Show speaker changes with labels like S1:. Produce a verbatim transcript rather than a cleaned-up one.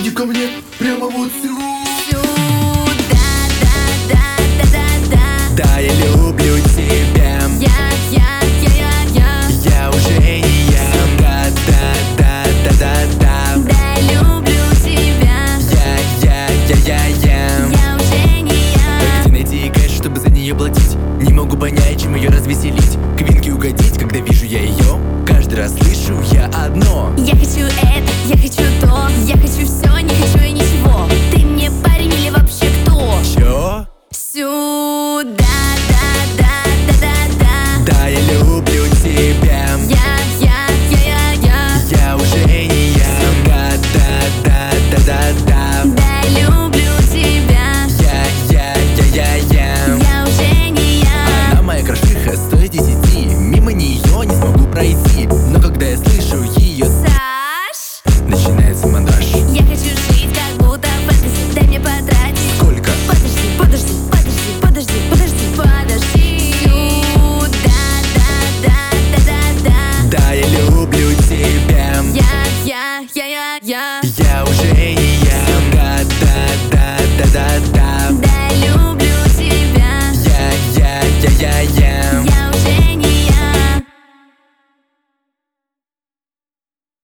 S1: Иди ко мне, прямо вот сюда.
S2: Да, я люблю тебя.
S3: Я, я, я, я, я.
S2: Я уже не я. Да, да, да, да, да, да.
S3: Да, люблю тебя.
S2: Я, я, я, я, я.
S3: Я уже не я.
S2: Где найти кэш, чтобы за нее платить? Не могу понять, чем ее развеселить. Квинке угодить, когда вижу я ее. Каждый раз слышу я одно:
S3: Я хочу это, я хочу то, я хочу все